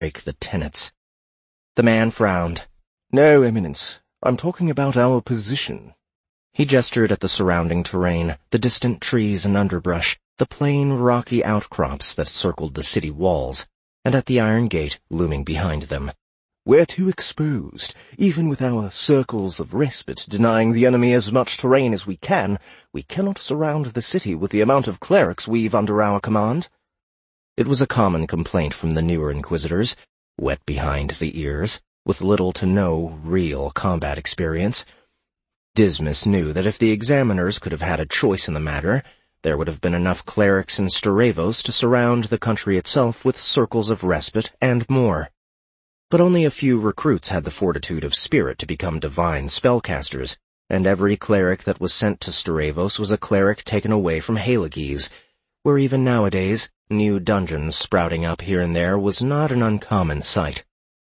break the tenets. The man frowned. "No, Eminence. I'm talking about our position." He gestured at the surrounding terrain, the distant trees and underbrush, the plain rocky outcrops that circled the city walls, and at the iron gate looming behind them. "We're too exposed. Even with our circles of respite denying the enemy as much terrain as we cannot surround the city with the amount of clerics we've under our command." It was a common complaint from the newer inquisitors, wet behind the ears, with little to no real combat experience. Dismas knew that if the examiners could have had a choice in the matter, there would have been enough clerics in Starevos to surround the country itself with circles of respite and more. But only a few recruits had the fortitude of spirit to become divine spellcasters, and every cleric that was sent to Starevos was a cleric taken away from Halages, where even nowadays new dungeons sprouting up here and there was not an uncommon sight.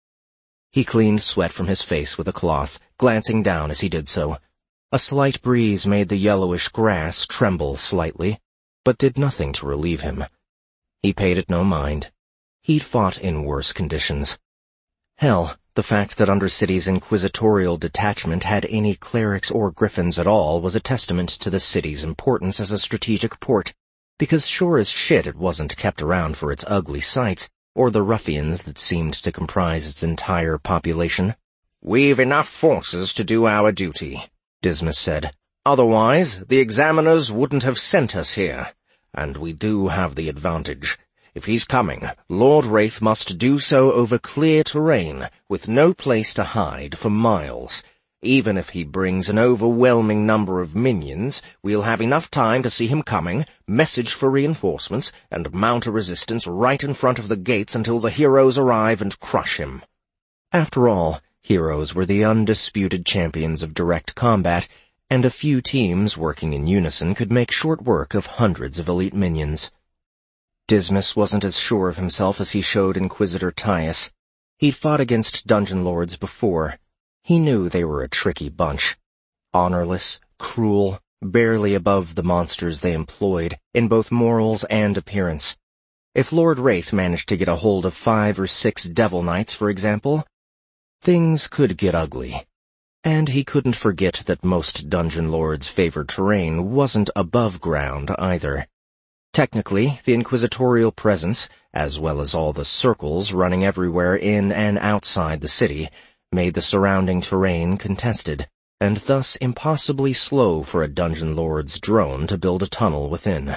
He cleaned sweat from his face with a cloth, glancing down as he did so. A slight breeze made the yellowish grass tremble slightly, but did nothing to relieve him. He paid it no mind. He'd fought in worse conditions. Hell, the fact that Undercity's inquisitorial detachment had any clerics or griffins at all was a testament to the city's importance as a strategic port, because sure as shit it wasn't kept around for its ugly sights, or the ruffians that seemed to comprise its entire population. "We've enough forces to do our duty," Dismas said. "Otherwise, the examiners wouldn't have sent us here, and we do have the advantage. If he's coming, Lord Wraith must do so over clear terrain, with no place to hide for miles. Even if he brings an overwhelming number of minions, we'll have enough time to see him coming, message for reinforcements, and mount a resistance right in front of the gates until the heroes arrive and crush him." After all, heroes were the undisputed champions of direct combat, and a few teams working in unison could make short work of hundreds of elite minions. Dismas wasn't as sure of himself as he showed Inquisitor Tyus. He'd fought against dungeon lords before. He knew they were a tricky bunch. Honorless, cruel, barely above the monsters they employed, in both morals and appearance. If Lord Wraith managed to get a hold of 5 or 6 Devil Knights, for example, things could get ugly. And he couldn't forget that most dungeon lords' favored terrain wasn't above ground either. Technically, the inquisitorial presence, as well as all the circles running everywhere in and outside the city, made the surrounding terrain contested, and thus impossibly slow for a dungeon lord's drone to build a tunnel within.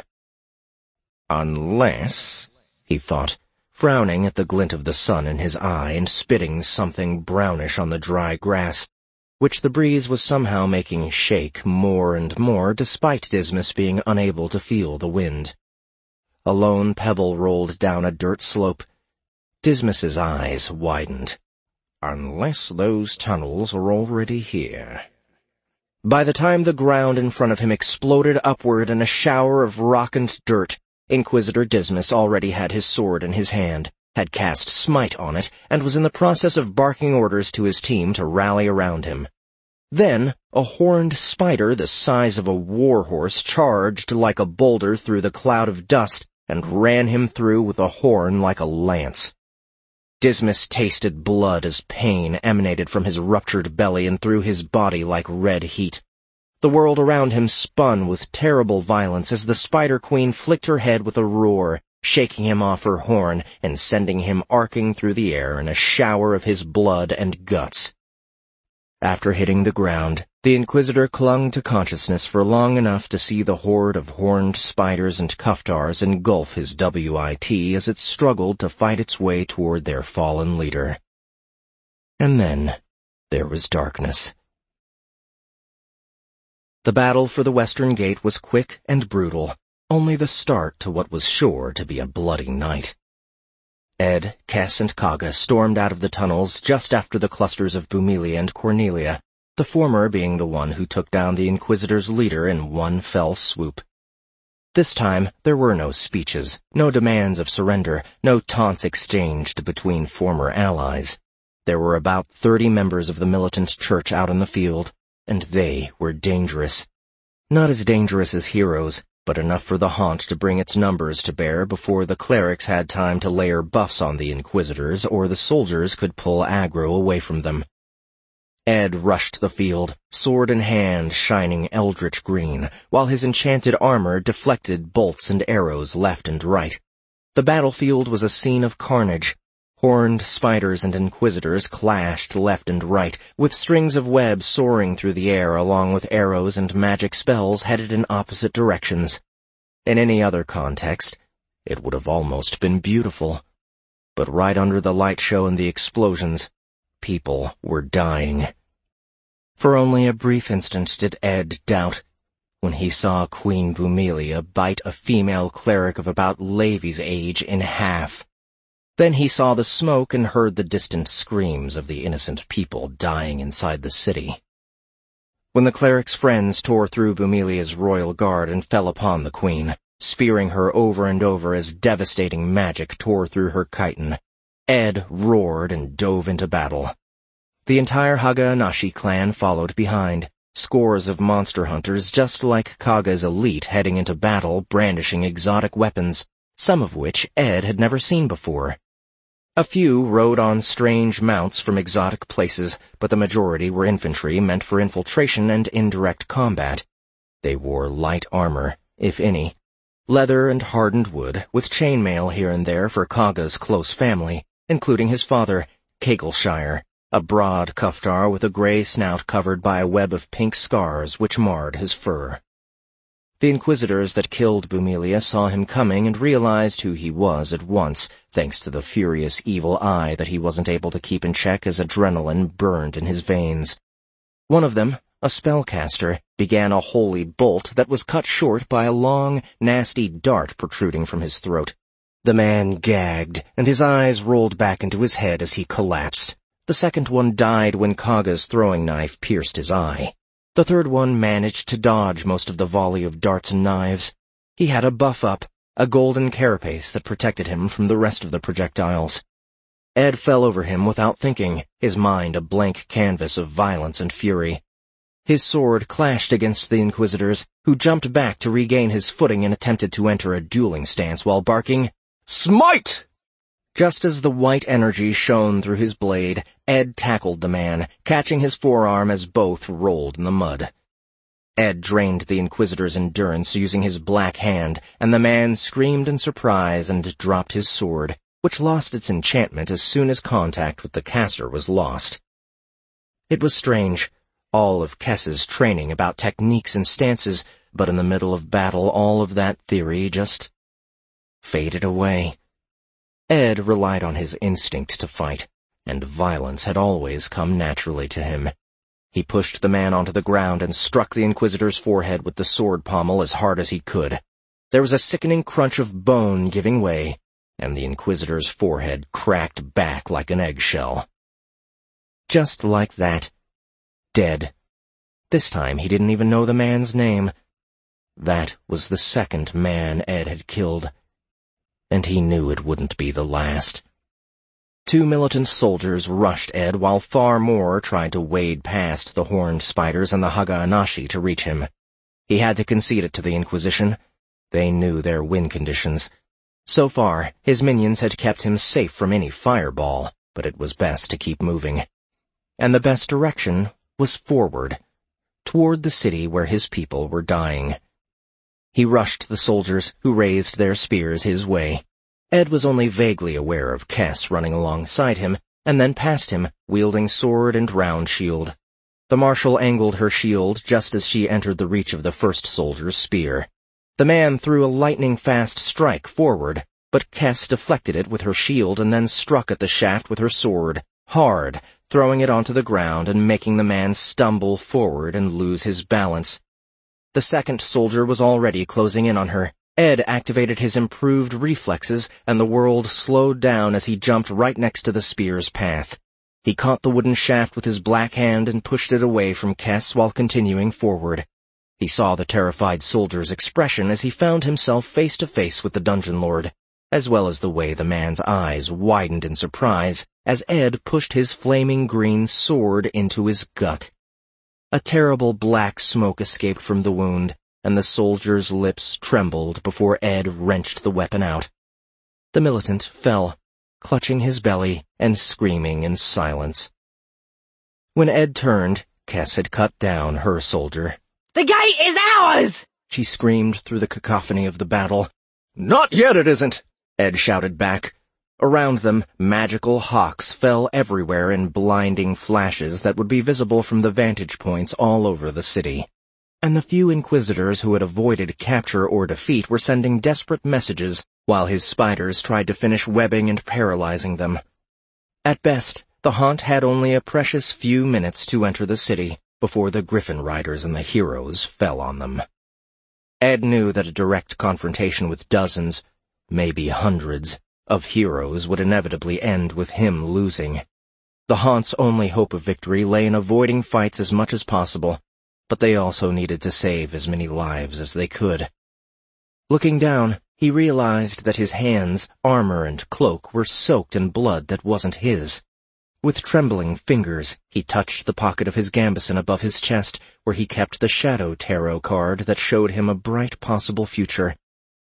Unless, he thought, frowning at the glint of the sun in his eye and spitting something brownish on the dry grass, which the breeze was somehow making shake more and more despite Dismas being unable to feel the wind. A lone pebble rolled down a dirt slope. Dismas's eyes widened. Unless those tunnels are already here. By the time the ground in front of him exploded upward in a shower of rock and dirt, Inquisitor Dismas already had his sword in his hand, had cast Smite on it, and was in the process of barking orders to his team to rally around him. Then, a horned spider the size of a warhorse charged like a boulder through the cloud of dust and ran him through with a horn like a lance. Dismas tasted blood as pain emanated from his ruptured belly and through his body like red heat. The world around him spun with terrible violence as the Spider Queen flicked her head with a roar, shaking him off her horn and sending him arcing through the air in a shower of his blood and guts. After hitting the ground, the Inquisitor clung to consciousness for long enough to see the horde of horned spiders and Kuftars engulf his WIT as it struggled to fight its way toward their fallen leader. And then there was darkness. The battle for the Western Gate was quick and brutal, only the start to what was sure to be a bloody night. Ed, Kess, and Kaga stormed out of the tunnels just after the clusters of Bumilia and Cornelia, the former being the one who took down the Inquisitor's leader in one fell swoop. This time, there were no speeches, no demands of surrender, no taunts exchanged between former allies. There were about 30 members of the militant church out in the field, and they were dangerous. Not as dangerous as heroes, but enough for the haunt to bring its numbers to bear before the clerics had time to layer buffs on the Inquisitors or the soldiers could pull aggro away from them. Ed rushed the field, sword in hand shining eldritch green, while his enchanted armor deflected bolts and arrows left and right. The battlefield was a scene of carnage. Horned spiders and Inquisitors clashed left and right, with strings of web soaring through the air along with arrows and magic spells headed in opposite directions. In any other context, it would have almost been beautiful. But right under the light show and the explosions, people were dying. For only a brief instant did Ed doubt, when he saw Queen Bumelia bite a female cleric of about Levi's age in half. Then he saw the smoke and heard the distant screams of the innocent people dying inside the city. When the cleric's friends tore through Bumelia's royal guard and fell upon the queen, spearing her over and over as devastating magic tore through her chiton, Ed roared and dove into battle. The entire Haga-Anashi clan followed behind, scores of monster hunters just like Kaga's elite heading into battle brandishing exotic weapons, some of which Ed had never seen before. A few rode on strange mounts from exotic places, but the majority were infantry meant for infiltration and indirect combat. They wore light armor, if any, leather and hardened wood, with chainmail here and there for Kaga's close family, including his father, Kagelshire, a broad Kuftar with a gray snout covered by a web of pink scars which marred his fur. The Inquisitors that killed Bumelia saw him coming and realized who he was at once, thanks to the furious evil eye that he wasn't able to keep in check as adrenaline burned in his veins. One of them, a spellcaster, began a holy bolt that was cut short by a long, nasty dart protruding from his throat. The man gagged, and his eyes rolled back into his head as he collapsed. The second one died when Kaga's throwing knife pierced his eye. The third one managed to dodge most of the volley of darts and knives. He had a buff up, a golden carapace that protected him from the rest of the projectiles. Ed fell over him without thinking, his mind a blank canvas of violence and fury. His sword clashed against the Inquisitors, who jumped back to regain his footing and attempted to enter a dueling stance while barking, "Smite!" Just as the white energy shone through his blade, Ed tackled the man, catching his forearm as both rolled in the mud. Ed drained the Inquisitor's endurance using his black hand, and the man screamed in surprise and dropped his sword, which lost its enchantment as soon as contact with the caster was lost. It was strange, all of Kess's training about techniques and stances, but in the middle of battle all of that theory just faded away. Ed relied on his instinct to fight, and violence had always come naturally to him. He pushed the man onto the ground and struck the Inquisitor's forehead with the sword pommel as hard as he could. There was a sickening crunch of bone giving way, and the Inquisitor's forehead cracked back like an eggshell. Just like that. Dead. This time he didn't even know the man's name. That was the second man Ed had killed. And he knew it wouldn't be the last. 2 militant soldiers rushed Ed while far more tried to wade past the horned spiders and the Haga-Anashi to reach him. He had to concede it to the Inquisition. They knew their win conditions. So far, his minions had kept him safe from any fireball, but it was best to keep moving. And the best direction was forward, toward the city where his people were dying. He rushed the soldiers, who raised their spears his way. Ed was only vaguely aware of Kess running alongside him, and then past him, wielding sword and round shield. The marshal angled her shield just as she entered the reach of the first soldier's spear. The man threw a lightning-fast strike forward, but Kess deflected it with her shield and then struck at the shaft with her sword, hard, throwing it onto the ground and making the man stumble forward and lose his balance. The second soldier was already closing in on her. Ed activated his improved reflexes, and the world slowed down as he jumped right next to the spear's path. He caught the wooden shaft with his black hand and pushed it away from Kess while continuing forward. He saw the terrified soldier's expression as he found himself face to face with the dungeon lord, as well as the way the man's eyes widened in surprise as Ed pushed his flaming green sword into his gut. A terrible black smoke escaped from the wound, and the soldier's lips trembled before Ed wrenched the weapon out. The militant fell, clutching his belly and screaming in silence. When Ed turned, Kess had cut down her soldier. "The gate is ours!" she screamed through the cacophony of the battle. "Not yet it isn't!" Ed shouted back. Around them, magical hawks fell everywhere in blinding flashes that would be visible from the vantage points all over the city. And the few inquisitors who had avoided capture or defeat were sending desperate messages while his spiders tried to finish webbing and paralyzing them. At best, the haunt had only a precious few minutes to enter the city before the Griffin Riders and the heroes fell on them. Ed knew that a direct confrontation with dozens, maybe hundreds, of heroes would inevitably end with him losing. The haunt's only hope of victory lay in avoiding fights as much as possible, but they also needed to save as many lives as they could. Looking down, he realized that his hands, armor, and cloak were soaked in blood that wasn't his. With trembling fingers, he touched the pocket of his gambeson above his chest, where he kept the Shadow Tarot card that showed him a bright possible future.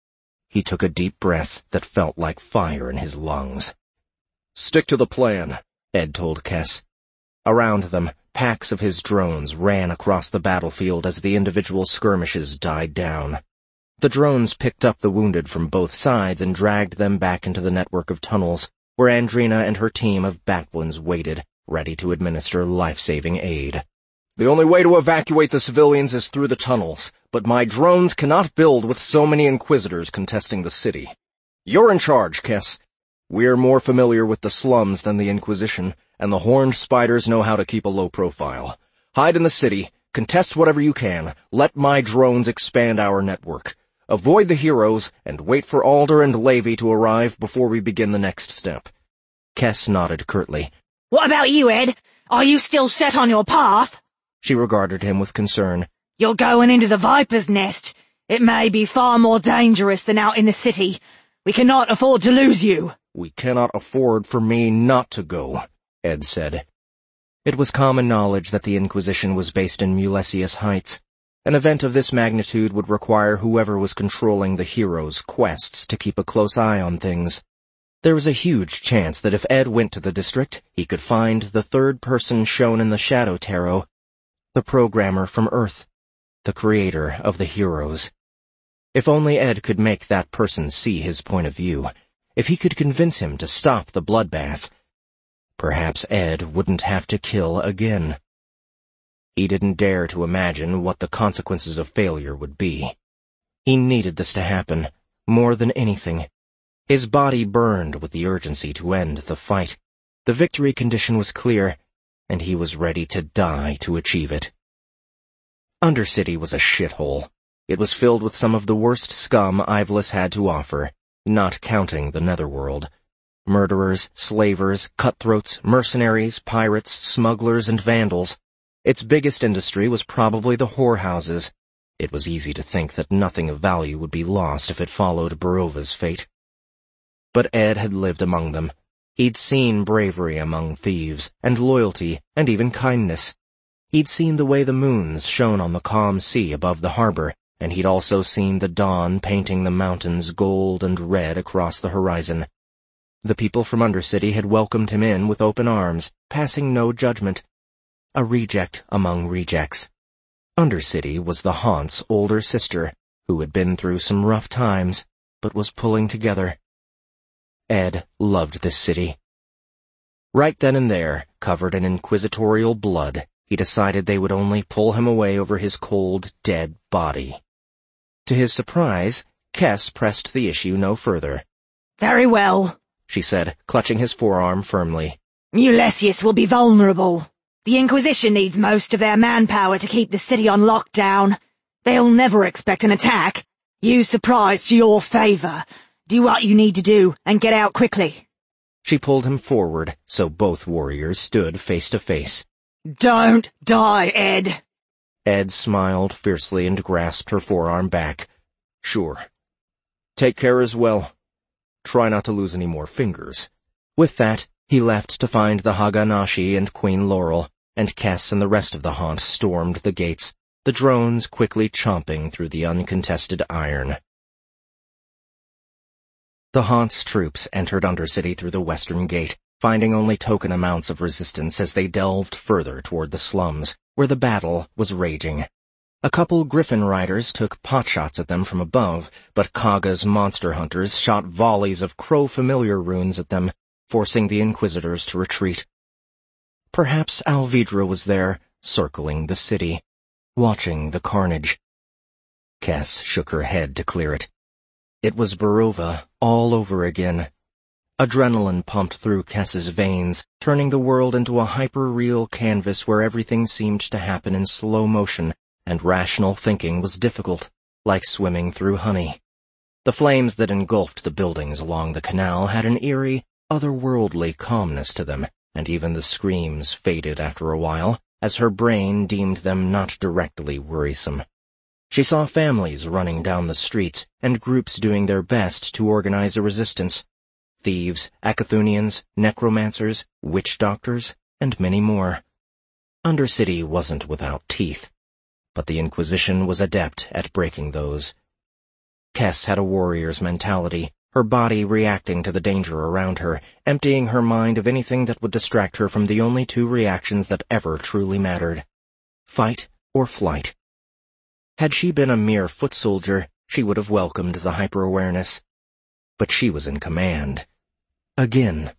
He took a deep breath that felt like fire in his lungs. "Stick to the plan," Ed told Kess. Around them, packs of his drones ran across the battlefield as the individual skirmishes died down. The drones picked up the wounded from both sides and dragged them back into the network of tunnels, where Andrina and her team of Batblins waited, ready to administer life-saving aid. "The only way to evacuate the civilians is through the tunnels, but my drones cannot build with so many Inquisitors contesting the city. You're in charge, Kess. We're more familiar with the slums than the Inquisition, and the horned spiders know how to keep a low profile. Hide in the city, contest whatever you can, let my drones expand our network. Avoid the heroes, and wait for Alder and Levy to arrive before we begin the next step." Kess nodded curtly. "What about you, Ed? Are you still set on your path?" She regarded him with concern. "You're going into the Viper's Nest. It may be far more dangerous than out in the city. We cannot afford to lose you." "We cannot afford for me not to go," Ed said. It was common knowledge that the Inquisition was based in Mulesius Heights. An event of this magnitude would require whoever was controlling the heroes' quests to keep a close eye on things. There was a huge chance that if Ed went to the district, he could find the third person shown in the Shadow Tarot, the programmer from Earth, the creator of the heroes. If only Ed could make that person see his point of view, if he could convince him to stop the bloodbath, perhaps Ed wouldn't have to kill again. He didn't dare to imagine what the consequences of failure would be. He needed this to happen, more than anything. His body burned with the urgency to end the fight. The victory condition was clear, and he was ready to die to achieve it. Undercity was a shithole. It was filled with some of the worst scum Ivalice had to offer, not counting the Netherworld. Murderers, slavers, cutthroats, mercenaries, pirates, smugglers, and vandals. Its biggest industry was probably the whorehouses. It was easy to think that nothing of value would be lost if it followed Barova's fate. But Ed had lived among them. He'd seen bravery among thieves, and loyalty, and even kindness. He'd seen the way the moons shone on the calm sea above the harbor, and he'd also seen the dawn painting the mountains gold and red across the horizon. The people from Undercity had welcomed him in with open arms, passing no judgment. A reject among rejects. Undercity was the haunt's older sister, who had been through some rough times, but was pulling together. Ed loved this city. Right then and there, covered in inquisitorial blood, he decided they would only pull him away over his cold, dead body. To his surprise, Kess pressed the issue no further. "Very well," she said, clutching his forearm firmly. "Mulesius will be vulnerable. The Inquisition needs most of their manpower to keep the city on lockdown. They'll never expect an attack. Use surprise to your favor. Do what you need to do and get out quickly." She pulled him forward, so both warriors stood face to face. "Don't die, Ed." Ed smiled fiercely and grasped her forearm back. "Sure. Take care as well. Try not to lose any more fingers." With that, he left to find the Haganashi and Queen Laurel, and Kess and the rest of the haunt stormed the gates, the drones quickly chomping through the uncontested iron. The Haunt's troops entered Undercity through the western gate, finding only token amounts of resistance as they delved further toward the slums, where the battle was raging. A couple Griffin riders took potshots at them from above, but Kagha's monster hunters shot volleys of crow-familiar runes at them, forcing the Inquisitors to retreat. Perhaps Alvidra was there, circling the city, watching the carnage. Kes shook her head to clear it. It was Barova all over again. Adrenaline pumped through Kes's veins, turning the world into a hyper-real canvas where everything seemed to happen in slow motion, and rational thinking was difficult, like swimming through honey. The flames that engulfed the buildings along the canal had an eerie, otherworldly calmness to them, and even the screams faded after a while, as her brain deemed them not directly worrisome. She saw families running down the streets, and groups doing their best to organize a resistance. Thieves, Akathunians, necromancers, witch doctors, and many more. Undercity wasn't without teeth, but the Inquisition was adept at breaking those. Kes had a warrior's mentality, her body reacting to the danger around her, emptying her mind of anything that would distract her from the only two reactions that ever truly mattered: fight or flight. Had she been a mere foot soldier, she would have welcomed the hyper-awareness. But she was in command. Again.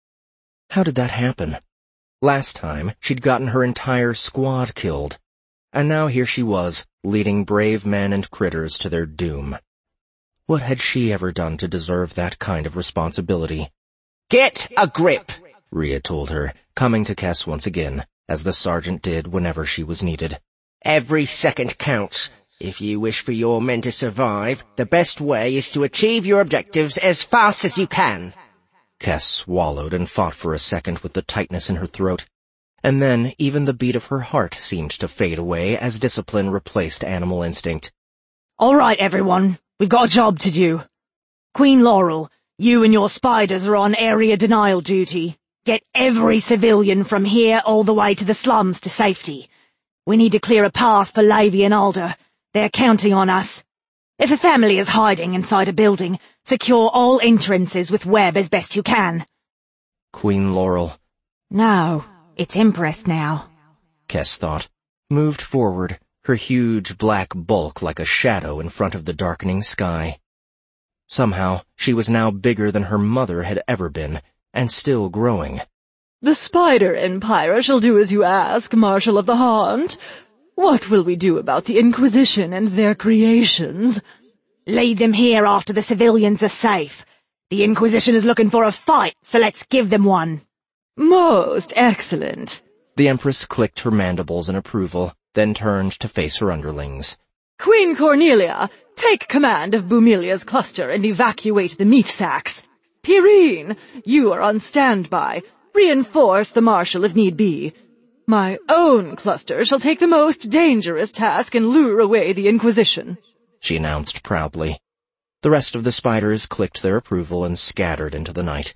How did that happen? Last time, she'd gotten her entire squad killed. And now here she was, leading brave men and critters to their doom. What had she ever done to deserve that kind of responsibility? "Get a grip," Rhea told her, coming to Kes once again, as the sergeant did whenever she was needed. "Every second counts. If you wish for your men to survive, the best way is to achieve your objectives as fast as you can." Kes swallowed and fought for a second with the tightness in her throat. And then even the beat of her heart seemed to fade away as discipline replaced animal instinct. All right, everyone. We've got a job to do. Queen Laurel, you and your spiders are on area denial duty. Get every civilian from here all the way to the slums to safety. We need to clear a path for Levy and Alder. They're counting on us. If a family is hiding inside a building, secure all entrances with web as best you can. Queen Laurel. No, it's Empress now, Kes thought, moved forward, her huge black bulk like a shadow in front of the darkening sky. Somehow, she was now bigger than her mother had ever been, and still growing. "The Spider Empire shall do as you ask, Marshal of the Haunt. What will we do about the Inquisition and their creations?" Lead them here after the civilians are safe. The Inquisition is looking for a fight, so let's give them one. "Most excellent." The Empress clicked her mandibles in approval, then turned to face her underlings. "Queen Cornelia, take command of Bumilia's cluster and evacuate the meat sacks. Pirine, you are on standby. Reinforce the Marshal if need be. My own cluster shall take the most dangerous task and lure away the Inquisition," she announced proudly. The rest of the spiders clicked their approval and scattered into the night.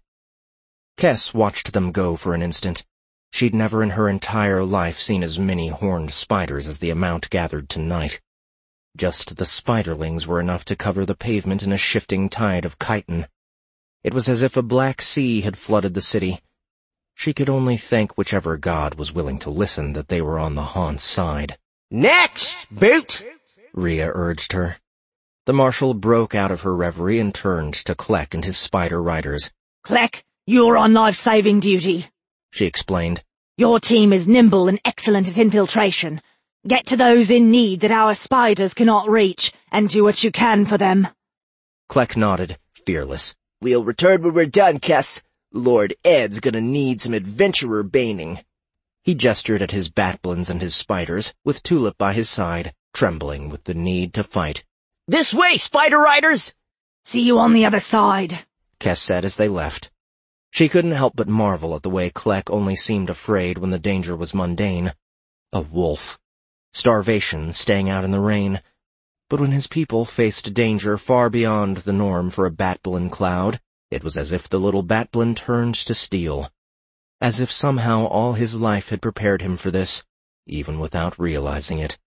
Kes watched them go for an instant. She'd never in her entire life seen as many horned spiders as the amount gathered tonight. Just the spiderlings were enough to cover the pavement in a shifting tide of chitin. It was as if a black sea had flooded the city. She could only thank whichever god was willing to listen that they were on the Haunt's side. "Next, Boot!" Rhea urged her. The Marshal broke out of her reverie and turned to Kleck and his spider riders. Kleck, you're on life-saving duty, she explained. Your team is nimble and excellent at infiltration. Get to those in need that our spiders cannot reach, and do what you can for them. Kleck nodded, fearless. "We'll return when we're done, Kes. Lord Ed's gonna need some adventurer baning." He gestured at his batblins and his spiders, with Tulip by his side, trembling with the need to fight. "This way, Spider Riders!" See you on the other side, Kes said as they left. She couldn't help but marvel at the way Kleck only seemed afraid when the danger was mundane. A wolf. Starvation, staying out in the rain. But when his people faced danger far beyond the norm for a Batblin cloud, it was as if the little Batblin turned to steel. As if somehow all his life had prepared him for this, even without realizing it.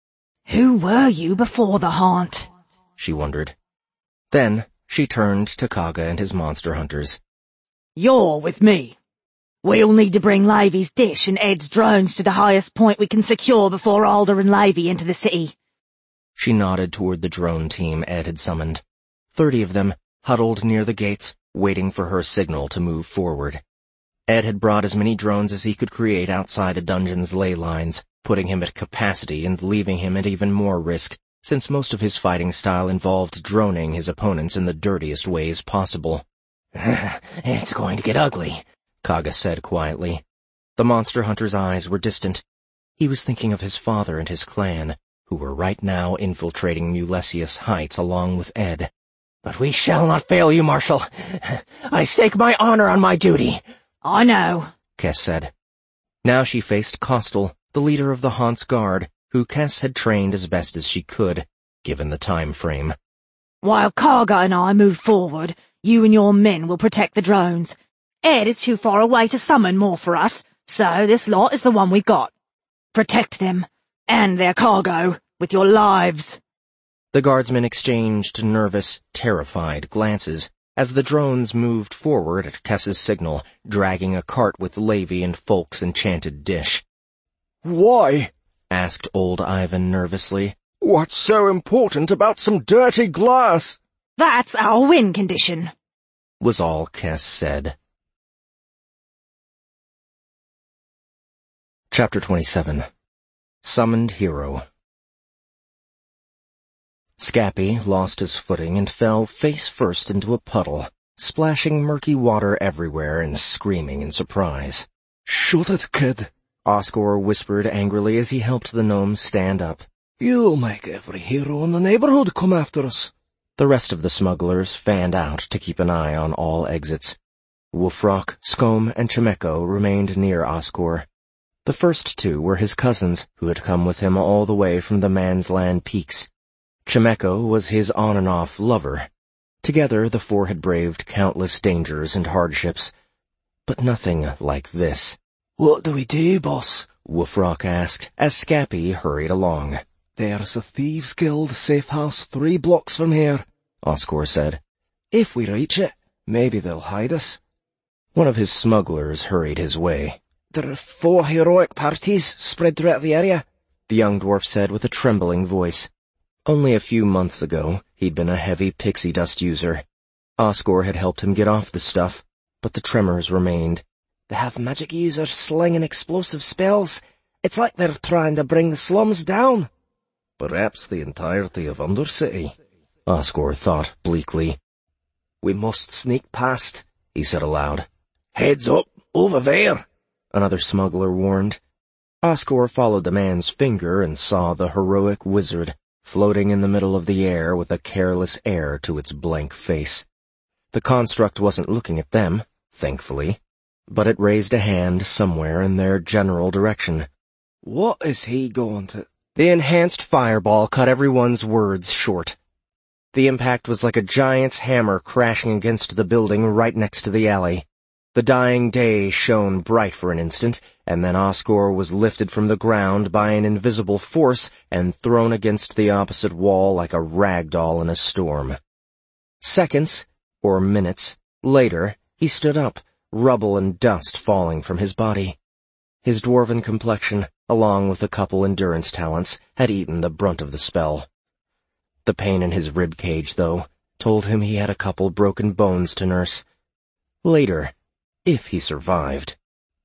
Who were you before the haunt? She wondered. Then she turned to Kaga and his monster hunters. You're with me. We'll need to bring Lavy's dish and Ed's drones to the highest point we can secure before Alder and Lavy enter the city. She nodded toward the drone team Ed had summoned. 30 of them huddled near the gates, waiting for her signal to move forward. Ed had brought as many drones as he could create outside a dungeon's ley lines, putting him at capacity and leaving him at even more risk, since most of his fighting style involved droning his opponents in the dirtiest ways possible. It's going to get ugly, Kaga said quietly. The monster hunter's eyes were distant. He was thinking of his father and his clan, who were right now infiltrating Mulesius Heights along with Ed. But we shall not fail you, Marshal. I stake my honor on my duty. I know, Kess said. Now she faced Kostal, the leader of the Haunt's guard, who Kess had trained as best as she could, given the time frame. While Kaga and I move forward, you and your men will protect the drones. Ed is too far away to summon more for us, so this lot is the one we got. Protect them, and their cargo, with your lives. The guardsmen exchanged nervous, terrified glances as the drones moved forward at Kess's signal, dragging a cart with Lavy and Folk's enchanted dish. Why? Asked old Ivan nervously. What's so important about some dirty glass? That's our win condition, was all Kess said. Chapter 27. Summoned Hero. Scappy lost his footing and fell face first into a puddle, splashing murky water everywhere and screaming in surprise. Shut it, kid, Oscor whispered angrily as he helped the gnome stand up. You'll make every hero in the neighborhood come after us. The rest of the smugglers fanned out to keep an eye on all exits. Wolfrock, Scombe, and Chimeko remained near Oscor. The first two were his cousins, who had come with him all the way from the Mansland Peaks. Chimeko was his on-and-off lover. Together, the four had braved countless dangers and hardships, but nothing like this. What do we do, boss? Wolfrock asked, as Scappy hurried along. There's a Thieves' Guild safe house 3 blocks from here, Oscor said. If we reach it, maybe they'll hide us. One of his smugglers hurried his way. There are 4 heroic parties spread throughout the area, the young dwarf said with a trembling voice. Only a few months ago, he'd been a heavy pixie dust user. Oscor had helped him get off the stuff, but the tremors remained. They have magic users slinging explosive spells. It's like they're trying to bring the slums down. Perhaps the entirety of Undercity, Oscor thought bleakly. We must sneak past, he said aloud. Heads up, over there, another smuggler warned. Oscor followed the man's finger and saw the heroic wizard floating in the middle of the air with a careless air to its blank face. The construct wasn't looking at them, thankfully, but it raised a hand somewhere in their general direction. What is he going to? The enhanced fireball cut everyone's words short. The impact was like a giant's hammer crashing against the building right next to the alley. The dying day shone bright for an instant, and then Oscor was lifted from the ground by an invisible force and thrown against the opposite wall like a rag doll in a storm. Seconds, or minutes, later, he stood up, rubble and dust falling from his body. His dwarven complexion, along with a couple endurance talents, had eaten the brunt of the spell. The pain in his rib cage, though, told him he had a couple broken bones to nurse. Later, if he survived.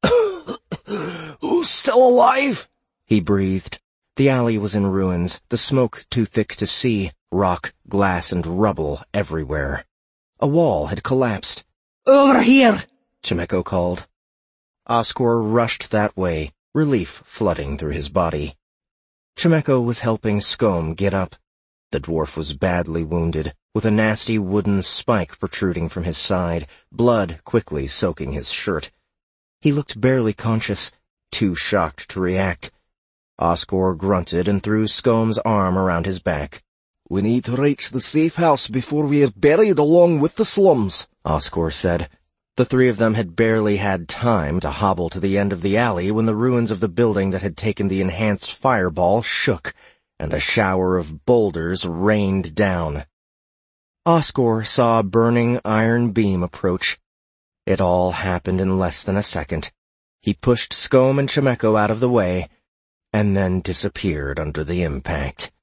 Who's still alive? He breathed. The alley was in ruins, the smoke too thick to see, rock, glass, and rubble everywhere. A wall had collapsed. Over here, Chimeko called. Oscor rushed that way, relief flooding through his body. Chimeko was helping Scombe get up. The dwarf was badly wounded, with a nasty wooden spike protruding from his side, blood quickly soaking his shirt. He looked barely conscious, too shocked to react. Oscor grunted and threw Scombe's arm around his back. We need to reach the safe house before we are buried along with the slums, Oscor said. The 3 of them had barely had time to hobble to the end of the alley when the ruins of the building that had taken the enhanced fireball shook, and a shower of boulders rained down. Oscor saw a burning iron beam approach. It all happened in less than a second. He pushed Scome and Chimecho out of the way, and then disappeared under the impact.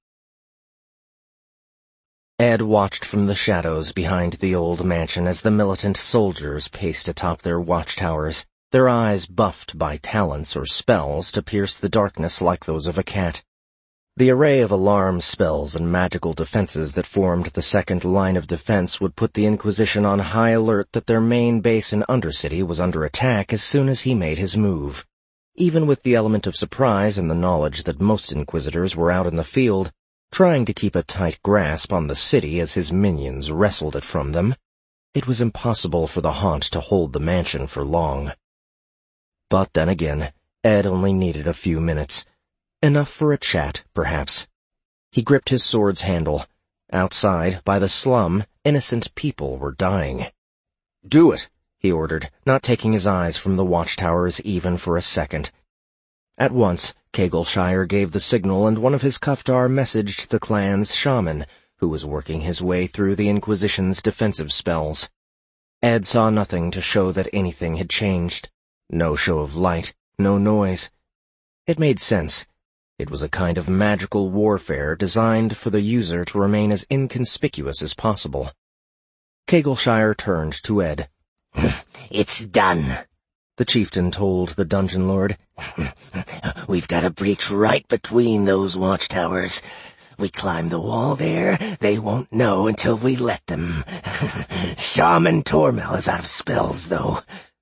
Ed watched from the shadows behind the old mansion as the militant soldiers paced atop their watchtowers, their eyes buffed by talents or spells to pierce the darkness like those of a cat. The array of alarm spells and magical defenses that formed the second line of defense would put the Inquisition on high alert that their main base in Undercity was under attack as soon as he made his move. Even with the element of surprise and the knowledge that most Inquisitors were out in the field, trying to keep a tight grasp on the city as his minions wrestled it from them, it was impossible for the Haunt to hold the mansion for long. But then again, Ed only needed a few minutes. Enough for a chat, perhaps. He gripped his sword's handle. Outside, by the slum, innocent people were dying. "Do it," he ordered, not taking his eyes from the watchtowers even for a second. At once, Cagleshire gave the signal, and one of his Kuftar messaged the clan's shaman, who was working his way through the Inquisition's defensive spells. Ed saw nothing to show that anything had changed. No show of light, no noise. It made sense. It was a kind of magical warfare designed for the user to remain as inconspicuous as possible. Cagleshire turned to Ed. "It's done," the chieftain told the dungeon lord. "We've got a breach right between those watchtowers. We climb the wall there, they won't know until we let them. Shaman Tormel is out of spells, though."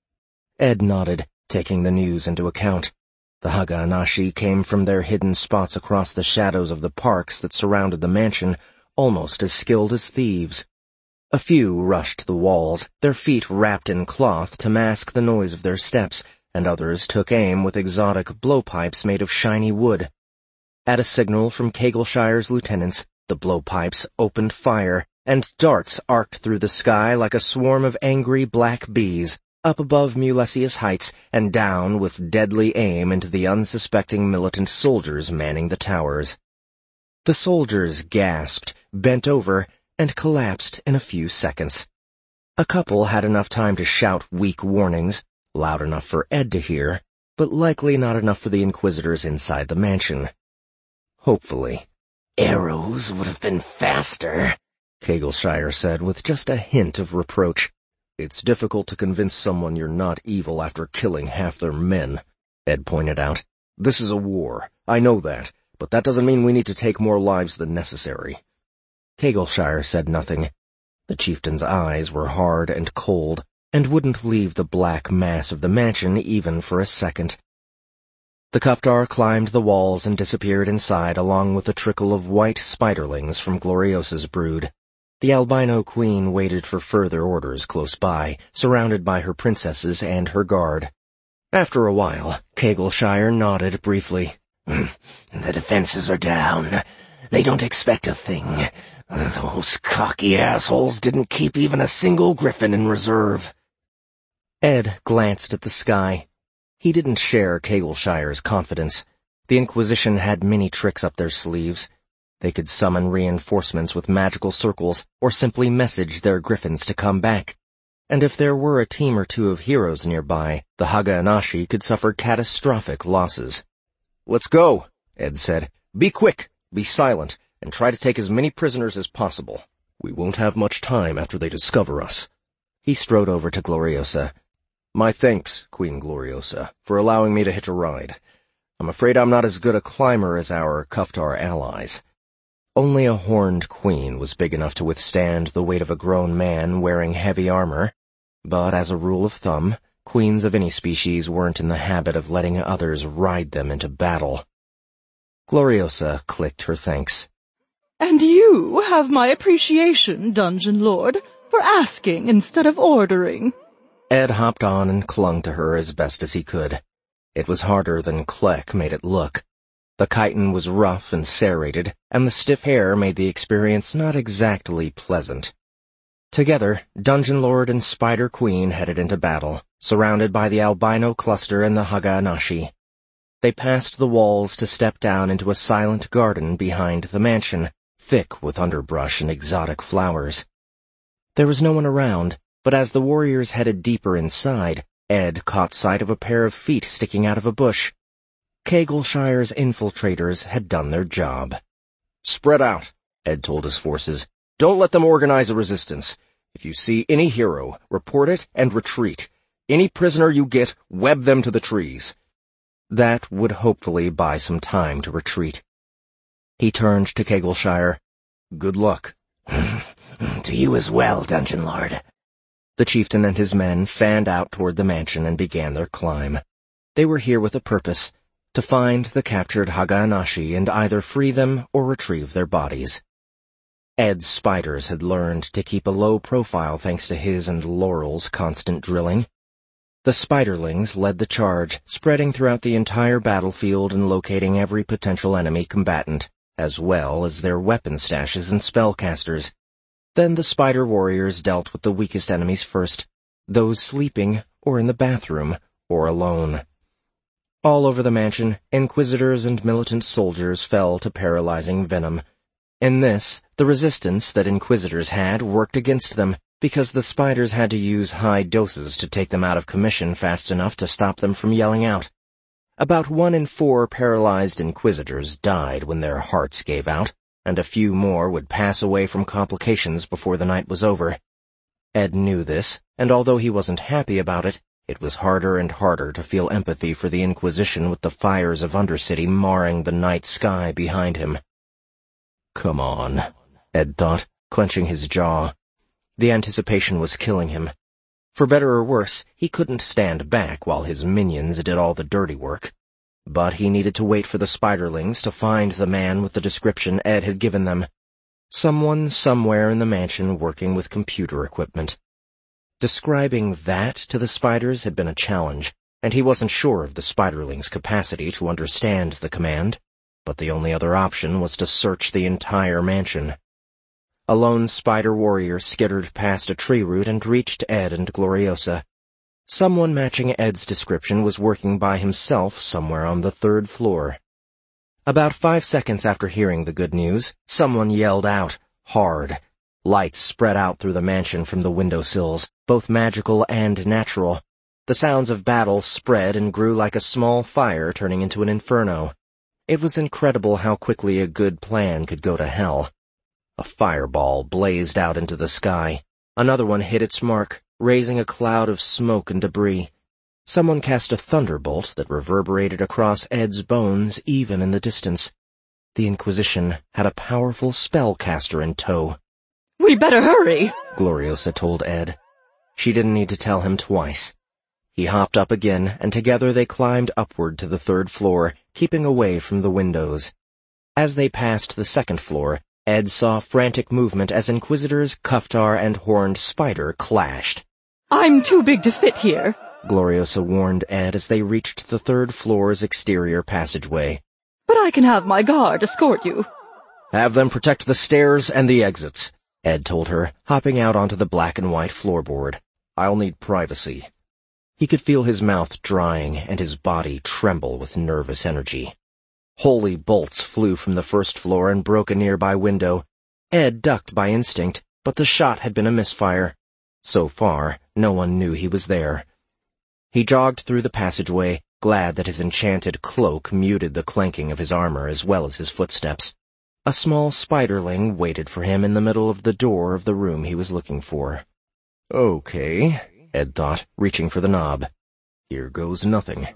Ed nodded, taking the news into account. The Haga-Anashi came from their hidden spots across the shadows of the parks that surrounded the mansion, almost as skilled as thieves. A few rushed the walls, their feet wrapped in cloth to mask the noise of their steps, and others took aim with exotic blowpipes made of shiny wood. At a signal from Cagleshire's lieutenants, the blowpipes opened fire, and darts arced through the sky like a swarm of angry black bees, up above Mulesius Heights and down with deadly aim into the unsuspecting militant soldiers manning the towers. The soldiers gasped, bent over, and collapsed in a few seconds. A couple had enough time to shout weak warnings, loud enough for Ed to hear, but likely not enough for the Inquisitors inside the mansion. Hopefully. "Arrows would have been faster," Cagleshire said with just a hint of reproach. "It's difficult to convince someone you're not evil after killing half their men," Ed pointed out. "This is a war, I know that, but that doesn't mean we need to take more lives than necessary." Cagleshire said nothing. The chieftain's eyes were hard and cold, and wouldn't leave the black mass of the mansion even for a second. The Kuftar climbed the walls and disappeared inside along with a trickle of white spiderlings from Gloriosa's brood. The albino queen waited for further orders close by, surrounded by her princesses and her guard. After a while, Cagleshire nodded briefly. "The defenses are down. They don't expect a thing. Those cocky assholes didn't keep even a single griffin in reserve." Ed glanced at the sky. He didn't share Cagleshire's confidence. The Inquisition had many tricks up their sleeves. They could summon reinforcements with magical circles, or simply message their griffins to come back. And if there were a team or two of heroes nearby, the Haga-Anashi could suffer catastrophic losses. "Let's go," Ed said. "Be quick, be silent, and try to take as many prisoners as possible. We won't have much time after they discover us." He strode over to Gloriosa. "My thanks, Queen Gloriosa, for allowing me to hitch a ride. I'm afraid I'm not as good a climber as our Kuftar allies." Only a horned queen was big enough to withstand the weight of a grown man wearing heavy armor, but as a rule of thumb, queens of any species weren't in the habit of letting others ride them into battle. Gloriosa clicked her thanks. "And you have my appreciation, Dungeon Lord, for asking instead of ordering." Ed hopped on and clung to her as best as he could. It was harder than Kleck made it look. The chitin was rough and serrated, and the stiff hair made the experience not exactly pleasant. Together, Dungeon Lord and Spider Queen headed into battle, surrounded by the albino cluster and the Haga-Anashi. They passed the walls to step down into a silent garden behind the mansion, thick with underbrush and exotic flowers. There was no one around, but as the warriors headed deeper inside, Ed caught sight of a pair of feet sticking out of a bush. Kagelshire's infiltrators had done their job. "Spread out," Ed told his forces. "Don't let them organize a resistance. If you see any hero, report it and retreat. Any prisoner you get, web them to the trees." That would hopefully buy some time to retreat. He turned to Kagelshire. "Good luck." "To you as well, Dungeon Lord." The chieftain and his men fanned out toward the mansion and began their climb. They were here with a purpose, to find the captured Haganashi and either free them or retrieve their bodies. Ed's spiders had learned to keep a low profile thanks to his and Laurel's constant drilling. The spiderlings led the charge, spreading throughout the entire battlefield and locating every potential enemy combatant, as well as their weapon stashes and spellcasters. Then the spider warriors dealt with the weakest enemies first, those sleeping or in the bathroom or alone. All over the mansion, inquisitors and militant soldiers fell to paralyzing venom. In this, the resistance that inquisitors had worked against them, because the spiders had to use high doses to take them out of commission fast enough to stop them from yelling out. About 1 in 4 paralyzed inquisitors died when their hearts gave out, and a few more would pass away from complications before the night was over. Ed knew this, and although he wasn't happy about it, it was harder and harder to feel empathy for the Inquisition with the fires of Undercity marring the night sky behind him. Come on, Ed thought, clenching his jaw. The anticipation was killing him. For better or worse, he couldn't stand back while his minions did all the dirty work. But he needed to wait for the spiderlings to find the man with the description Ed had given them. Someone somewhere in the mansion working with computer equipment. Describing that to the spiders had been a challenge, and he wasn't sure of the spiderlings' capacity to understand the command, but the only other option was to search the entire mansion. A lone spider warrior skittered past a tree root and reached Ed and Gloriosa. Someone matching Ed's description was working by himself somewhere on the 3rd floor. About 5 seconds after hearing the good news, someone yelled out, hard. Lights spread out through the mansion from the windowsills, both magical and natural. The sounds of battle spread and grew like a small fire turning into an inferno. It was incredible how quickly a good plan could go to hell. A fireball blazed out into the sky. Another one hit its mark, raising a cloud of smoke and debris. Someone cast a thunderbolt that reverberated across Ed's bones even in the distance. The Inquisition had a powerful spellcaster in tow. "We better hurry," Gloriosa told Ed. She didn't need to tell him twice. He hopped up again, and together they climbed upward to the 3rd floor, keeping away from the windows. As they passed the 2nd floor, Ed saw frantic movement as Inquisitors, Kuftar, and Horned Spider clashed. "I'm too big to fit here," Gloriosa warned Ed as they reached the 3rd floor's exterior passageway. "but I can have my guard escort you." "Have them protect the stairs and the exits," Ed told her, hopping out onto the black and white floorboard. "I'll need privacy." He could feel his mouth drying and his body tremble with nervous energy. Holy bolts flew from the 1st floor and broke a nearby window. Ed ducked by instinct, but the shot had been a misfire. So far, no one knew he was there. He jogged through the passageway, glad that his enchanted cloak muted the clanking of his armor as well as his footsteps. A small spiderling waited for him in the middle of the door of the room he was looking for. Okay, Ed thought, reaching for the knob. Here goes nothing.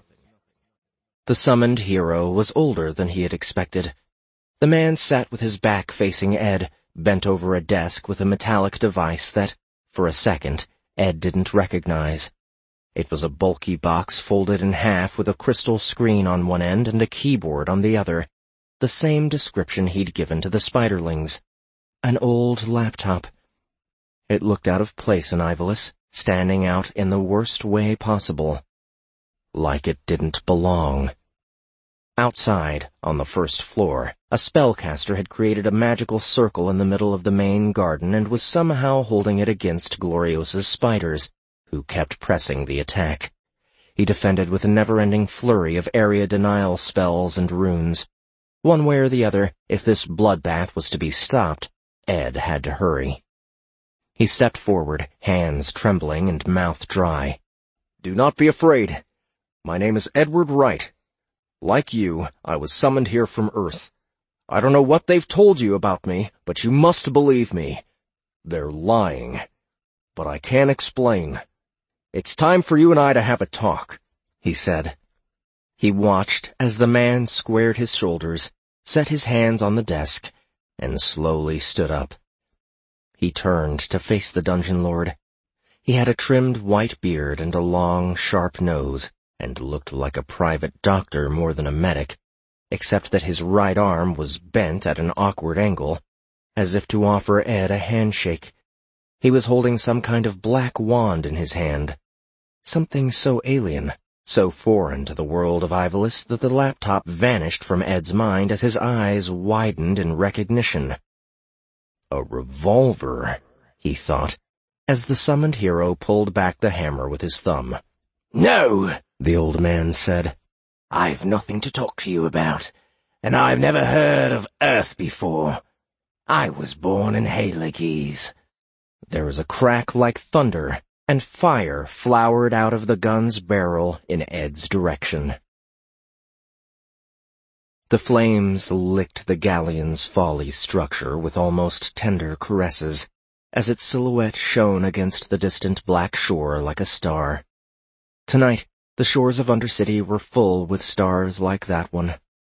The summoned hero was older than he had expected. The man sat with his back facing Ed, bent over a desk with a metallic device that, for a second, Ed didn't recognize. It was a bulky box folded in half with a crystal screen on one end and a keyboard on the other. The same description he'd given to the spiderlings. An old laptop. It looked out of place in Ivalice, standing out in the worst way possible. Like it didn't belong. Outside, on the 1st floor, a spellcaster had created a magical circle in the middle of the main garden and was somehow holding it against Gloriosa's spiders, who kept pressing the attack. He defended with a never-ending flurry of area denial spells and runes. One way or the other, if this bloodbath was to be stopped, Ed had to hurry. He stepped forward, hands trembling and mouth dry. "Do not be afraid. My name is Edward Wright. Like you, I was summoned here from Earth. I don't know what they've told you about me, but you must believe me. They're lying. But I can't explain. It's time for you and I to have a talk," he said. He watched as the man squared his shoulders, set his hands on the desk, and slowly stood up. He turned to face the dungeon lord. He had a trimmed white beard and a long, sharp nose, and looked like a private doctor more than a medic, except that his right arm was bent at an awkward angle, as if to offer Ed a handshake. He was holding some kind of black wand in his hand, something so alien, so foreign to the world of Ivalice that the laptop vanished from Ed's mind as his eyes widened in recognition. A revolver, he thought, as the summoned hero pulled back the hammer with his thumb. "No," the old man said. "I've nothing to talk to you about, and I've never heard of Earth before. I was born in Halegees." There was a crack like thunder, and fire flowered out of the gun's barrel in Ed's direction. The flames licked the galleon's folly structure with almost tender caresses, as its silhouette shone against the distant black shore like a star. Tonight, the shores of Undercity were full with stars like that one.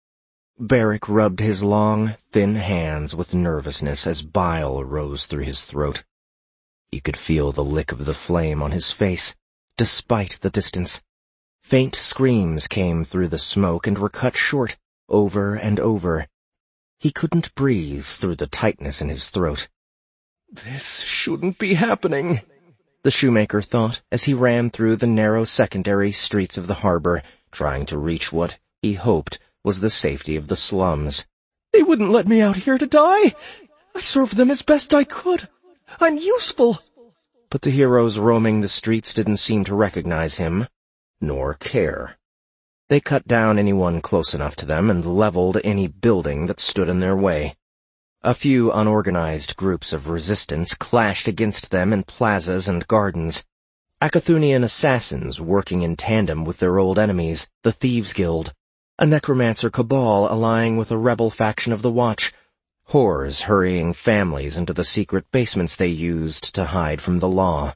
Beric rubbed his long, thin hands with nervousness as bile rose through his throat. He could feel the lick of the flame on his face, despite the distance. Faint screams came through the smoke and were cut short, over and over. He couldn't breathe through the tightness in his throat. "This shouldn't be happening," the shoemaker thought as he ran through the narrow secondary streets of the harbor, trying to reach what he hoped was the safety of the slums. "They wouldn't let me out here to die. I served them as best I could. I'm useful." But the heroes roaming the streets didn't seem to recognize him, nor care. They cut down anyone close enough to them and leveled any building that stood in their way. A few unorganized groups of resistance clashed against them in plazas and gardens. Akathunian assassins working in tandem with their old enemies, the Thieves Guild, a necromancer cabal allying with a rebel faction of the Watch, whores hurrying families into the secret basements they used to hide from the law.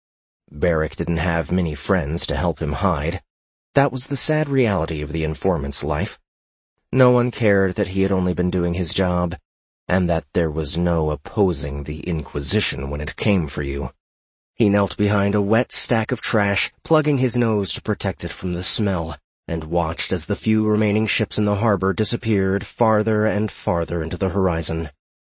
Beric didn't have many friends to help him hide. That was the sad reality of the informant's life. No one cared that he had only been doing his job, and that there was no opposing the Inquisition when it came for you. He knelt behind a wet stack of trash, plugging his nose to protect it from the smell, and watched as the few remaining ships in the harbor disappeared farther and farther into the horizon.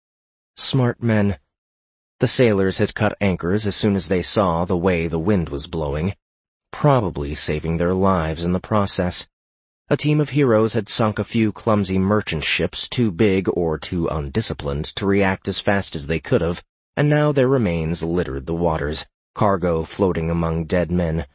Smart men. The sailors had cut anchors as soon as they saw the way the wind was blowing, probably saving their lives in the process. A team of heroes had sunk a few clumsy merchant ships too big or too undisciplined to react as fast as they could have, and now their remains littered the waters, cargo floating among dead men.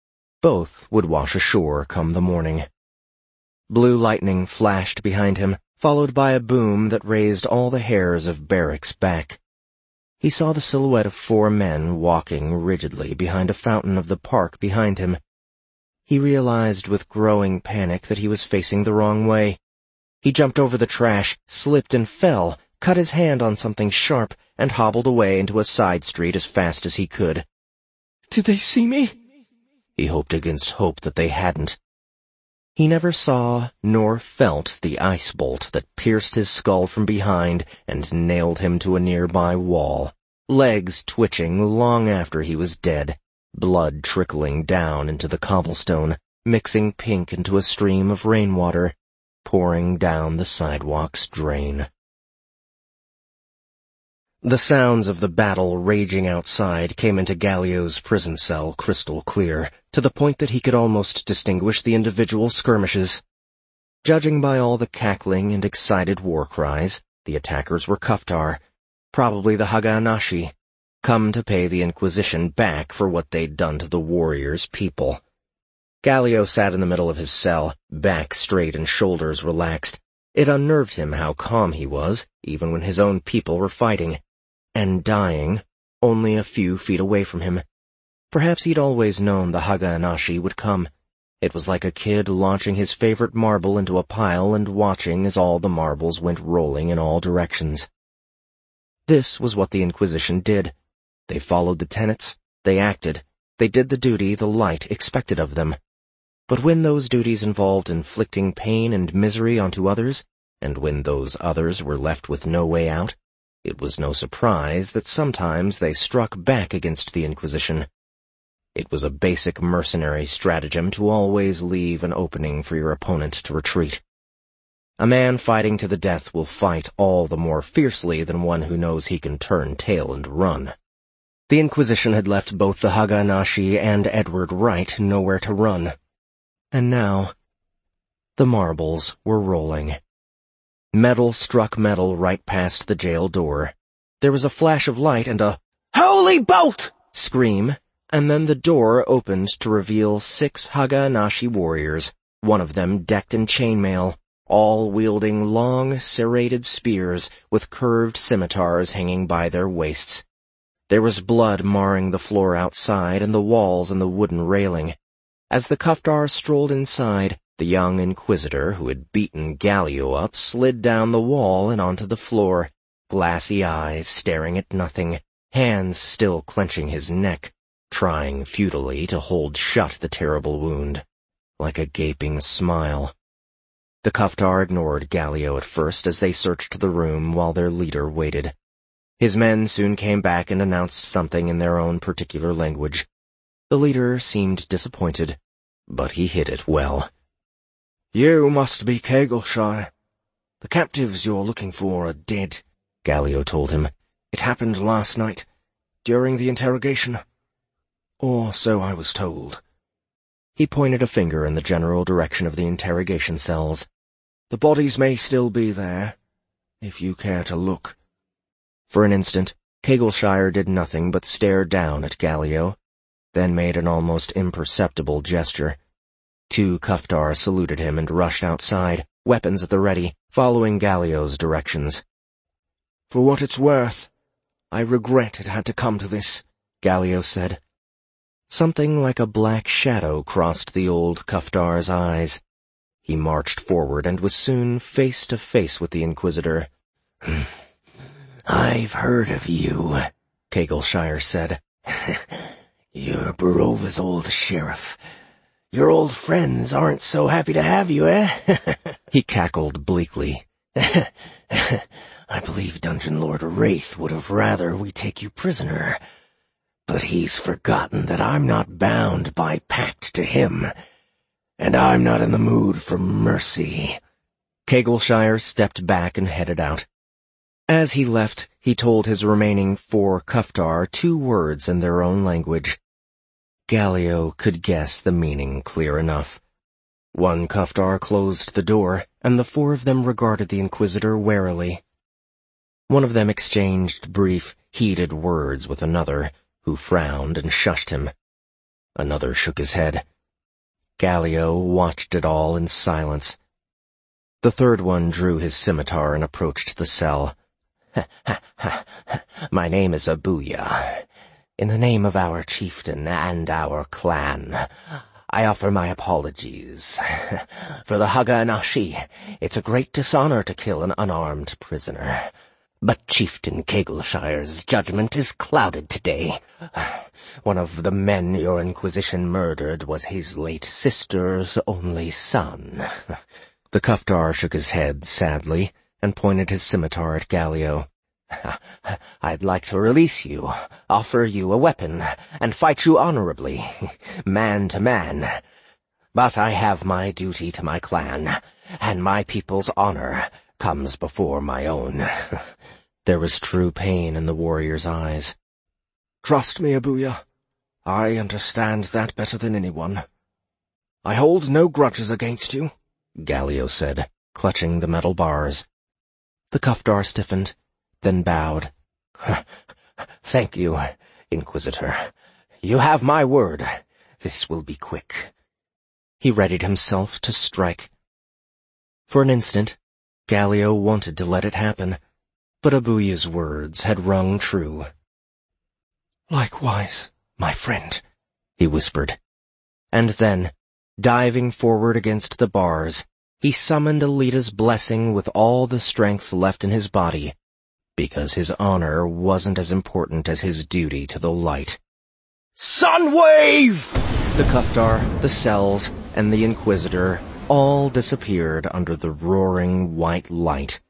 Both would wash ashore come the morning. Blue lightning flashed behind him, followed by a boom that raised all the hairs of Beric's back. He saw the silhouette of 4 men walking rigidly behind a fountain of the park behind him. He realized with growing panic that he was facing the wrong way. He jumped over the trash, slipped and fell, cut his hand on something sharp, and hobbled away into a side street as fast as he could. "Did they see me?" He hoped against hope that they hadn't. He never saw nor felt the ice bolt that pierced his skull from behind and nailed him to a nearby wall, legs twitching long after he was dead, blood trickling down into the cobblestone, mixing pink into a stream of rainwater, pouring down the sidewalk's drain. The sounds of the battle raging outside came into Gallio's prison cell crystal clear, to the point that he could almost distinguish the individual skirmishes. Judging by all the cackling and excited war cries, the attackers were Kuftar, probably the Haganashi, come to pay the Inquisition back for what they'd done to the warriors' people. Gallio sat in the middle of his cell, back straight and shoulders relaxed. It unnerved him how calm he was, even when his own people were fighting. And dying, only a few feet away from him. Perhaps he'd always known the Haga-Anashi would come. It was like a kid launching his favorite marble into a pile and watching as all the marbles went rolling in all directions. This was what the Inquisition did. They followed the tenets, they acted, they did the duty the light expected of them. But when those duties involved inflicting pain and misery onto others, and when those others were left with no way out, it was no surprise that sometimes they struck back against the Inquisition. It was a basic mercenary stratagem to always leave an opening for your opponent to retreat. A man fighting to the death will fight all the more fiercely than one who knows he can turn tail and run. The Inquisition had left both the Haga-Anashi and Edward Wright nowhere to run. And now, the marbles were rolling. Metal struck metal right past the jail door. There was a flash of light and a "Holy bolt!" scream, and then the door opened to reveal 6 Haga-Anashi warriors, one of them decked in chainmail, all wielding long, serrated spears with curved scimitars hanging by their waists. There was blood marring the floor outside and the walls and the wooden railing. As the Kuftar strolled inside, the young Inquisitor who had beaten Gallio up slid down the wall and onto the floor, glassy eyes staring at nothing, hands still clenching his neck, trying futilely to hold shut the terrible wound, like a gaping smile. The Kuftar ignored Gallio at first as they searched the room while their leader waited. His men soon came back and announced something in their own particular language. The leader seemed disappointed, but he hid it well. "You must be Kegelshire. The captives you're looking for are dead," Gallio told him. "It happened last night, during the interrogation. Or so I was told." He pointed a finger in the general direction of the interrogation cells. "The bodies may still be there, if you care to look." For an instant, Kegelshire did nothing but stare down at Gallio, then made an almost imperceptible gesture. 2 Kuftar saluted him and rushed outside, weapons at the ready, following Gallio's directions. "For what it's worth, I regret it had to come to this," Gallio said. Something like a black shadow crossed the old Kuftar's eyes. He marched forward and was soon face to face with the Inquisitor. "I've heard of you," Kegelshire said. "You're Barova's old sheriff. Your old friends aren't so happy to have you, eh?" He cackled bleakly. "I believe Dungeon Lord Wraith would have rather we take you prisoner. But he's forgotten that I'm not bound by pact to him, and I'm not in the mood for mercy." Kegelshire stepped back and headed out. As he left, he told his remaining 4 Kuftar 2 words in their own language. Gallio could guess the meaning clear enough. 1 Kuftar closed the door, and the 4 of them regarded the Inquisitor warily. One of them exchanged brief, heated words with another, who frowned and shushed him. Another shook his head. Gallio watched it all in silence. The 3rd one drew his scimitar and approached the cell. "My name is Abuya. In the name of our chieftain and our clan, I offer my apologies. For the Haga-Anashi, it's a great dishonor to kill an unarmed prisoner. But Chieftain Kegelshire's judgment is clouded today. One of the men your Inquisition murdered was his late sister's only son." The Kuftar shook his head sadly and pointed his scimitar at Gallio. "I'd like to release you, offer you a weapon, and fight you honorably, man to man. But I have my duty to my clan, and my people's honor comes before my own." There was true pain in the warrior's eyes. "Trust me, Abuya. I understand that better than anyone. I hold no grudges against you," Gallio said, clutching the metal bars. The Kuftar stiffened, then bowed. "Thank you, Inquisitor. You have my word. This will be quick." He readied himself to strike. For an instant, Gallio wanted to let it happen, but Abuya's words had rung true. "Likewise, my friend," he whispered. And then, diving forward against the bars, he summoned Alita's blessing with all the strength left in his body, because his honor wasn't as important as his duty to the light. Sunwave! The Kuftar, the cells, and the Inquisitor all disappeared under the roaring white light.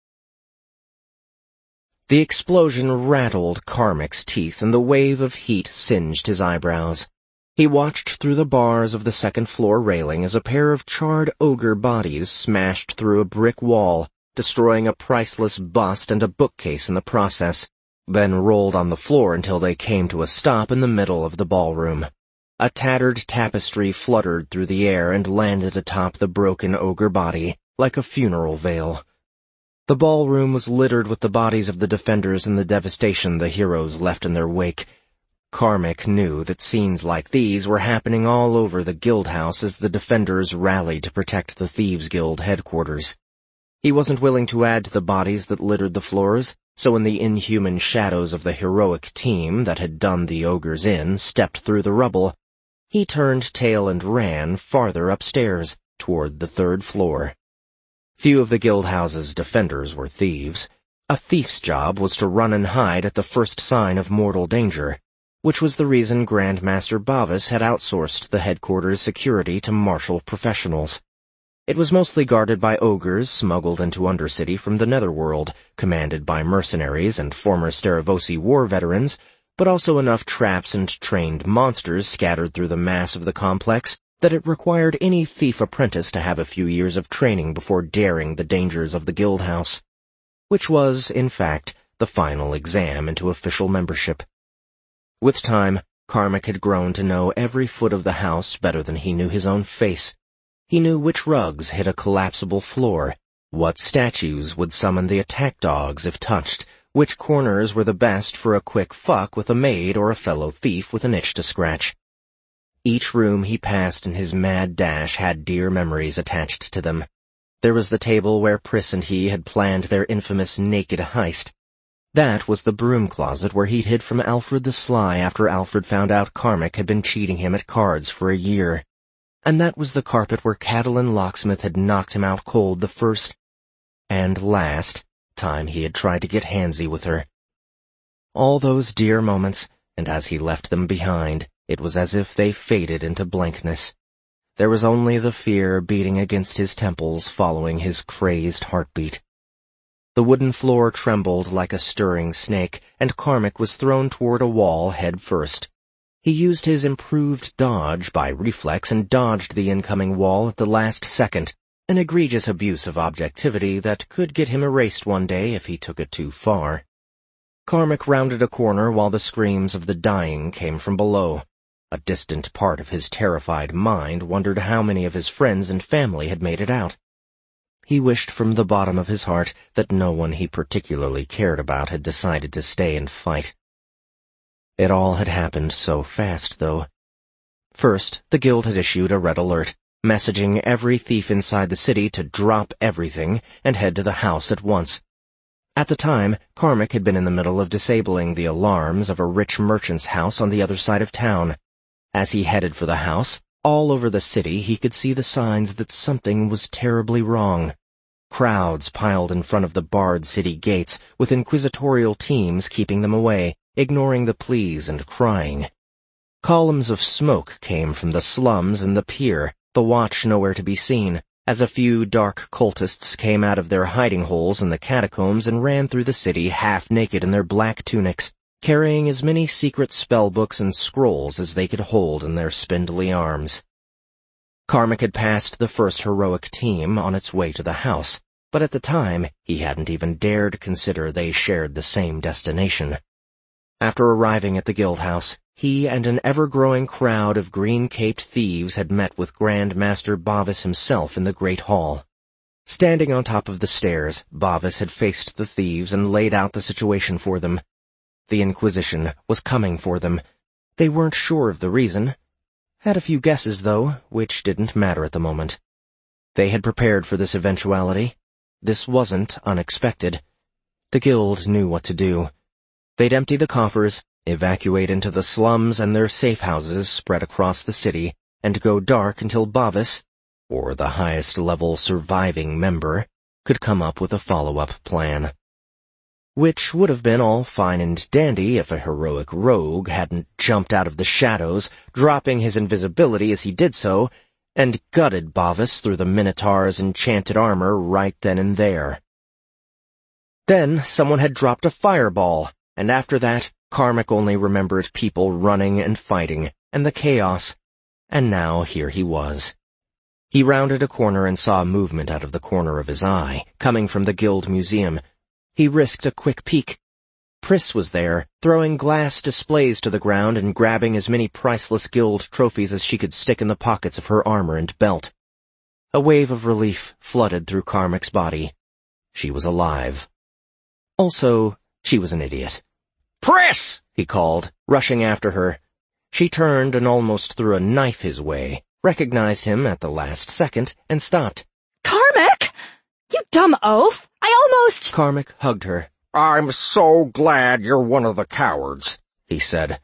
The explosion rattled Carmack's teeth, and the wave of heat singed his eyebrows. He watched through the bars of the second-floor railing as a pair of charred ogre bodies smashed through a brick wall, destroying a priceless bust and a bookcase in the process, then rolled on the floor until they came to a stop in the middle of the ballroom. A tattered tapestry fluttered through the air and landed atop the broken ogre body, like a funeral veil. The ballroom was littered with the bodies of the defenders and the devastation the heroes left in their wake. Carmack knew that scenes like these were happening all over the Guildhouse as the defenders rallied to protect the Thieves' Guild headquarters. He wasn't willing to add to the bodies that littered the floors, so when the inhuman shadows of the heroic team that had done the ogres in stepped through the rubble, he turned tail and ran farther upstairs, toward the third floor. Few of the Guildhouse's defenders were thieves. A thief's job was to run and hide at the first sign of mortal danger, which was the reason Grandmaster Bavis had outsourced the headquarters security to martial professionals. It was mostly guarded by ogres smuggled into Undercity from the Netherworld, commanded by mercenaries and former Steravosi war veterans, but also enough traps and trained monsters scattered through the mass of the complex that it required any thief apprentice to have a few years of training before daring the dangers of the Guildhouse, which was, in fact, the final exam into official membership. With time, Carmack had grown to know every foot of the house better than he knew his own face. He knew which rugs hid a collapsible floor, what statues would summon the attack dogs if touched, which corners were the best for a quick fuck with a maid or a fellow thief with an itch to scratch. Each room he passed in his mad dash had dear memories attached to them. There was the table where Pris and he had planned their infamous naked heist. That was the broom closet where he'd hid from Alfred the Sly after Alfred found out Carmack had been cheating him at cards for a year. And that was the carpet where Catelyn Locksmith had knocked him out cold the first and last time he had tried to get handsy with her. All those dear moments, and as he left them behind, it was as if they faded into blankness. There was only the fear beating against his temples following his crazed heartbeat. The wooden floor trembled like a stirring snake, and Carmack was thrown toward a wall head first. He used his improved dodge by reflex and dodged the incoming wall at the last second, an egregious abuse of objectivity that could get him erased one day if he took it too far. Carmack rounded a corner while the screams of the dying came from below. A distant part of his terrified mind wondered how many of his friends and family had made it out. He wished from the bottom of his heart that no one he particularly cared about had decided to stay and fight. It all had happened so fast, though. First, the Guild had issued a red alert, messaging every thief inside the city to drop everything and head to the house at once. At the time, Carmack had been in the middle of disabling the alarms of a rich merchant's house on the other side of town. As he headed for the house, all over the city he could see the signs that something was terribly wrong. Crowds piled in front of the barred city gates, with inquisitorial teams keeping them away, ignoring the pleas and crying. Columns of smoke came from the slums and the pier, the watch nowhere to be seen, as a few dark cultists came out of their hiding holes in the catacombs and ran through the city half-naked in their black tunics, carrying as many secret spellbooks and scrolls as they could hold in their spindly arms. Carmack had passed the first heroic team on its way to the house, but at the time he hadn't even dared consider they shared the same destination. After arriving at the Guildhouse, he and an ever-growing crowd of green-caped thieves had met with Grandmaster Bavis himself in the Great Hall. Standing on top of the stairs, Bavis had faced the thieves and laid out the situation for them. The Inquisition was coming for them. They weren't sure of the reason. Had a few guesses, though, which didn't matter at the moment. They had prepared for this eventuality. This wasn't unexpected. The guild knew what to do. They'd empty the coffers, evacuate into the slums and their safe houses spread across the city, and go dark until Bovis, or the highest-level surviving member, could come up with a follow-up plan. Which would have been all fine and dandy if a heroic rogue hadn't jumped out of the shadows, dropping his invisibility as he did so, and gutted Bovis through the Minotaur's enchanted armor right then and there. Then someone had dropped a fireball, and after that, Carmack only remembered people running and fighting, and the chaos, and now here he was. He rounded a corner and saw movement out of the corner of his eye, coming from the Guild Museum. He risked a quick peek. Pris was there, throwing glass displays to the ground and grabbing as many priceless guild trophies as she could stick in the pockets of her armor and belt. A wave of relief flooded through Carmack's body. She was alive. Also, she was an idiot. "Pris!" he called, rushing after her. She turned and almost threw a knife his way, recognized him at the last second, and stopped. Carmack! You dumb oaf! Carmack hugged her. "I'm so glad you're one of the cowards," he said.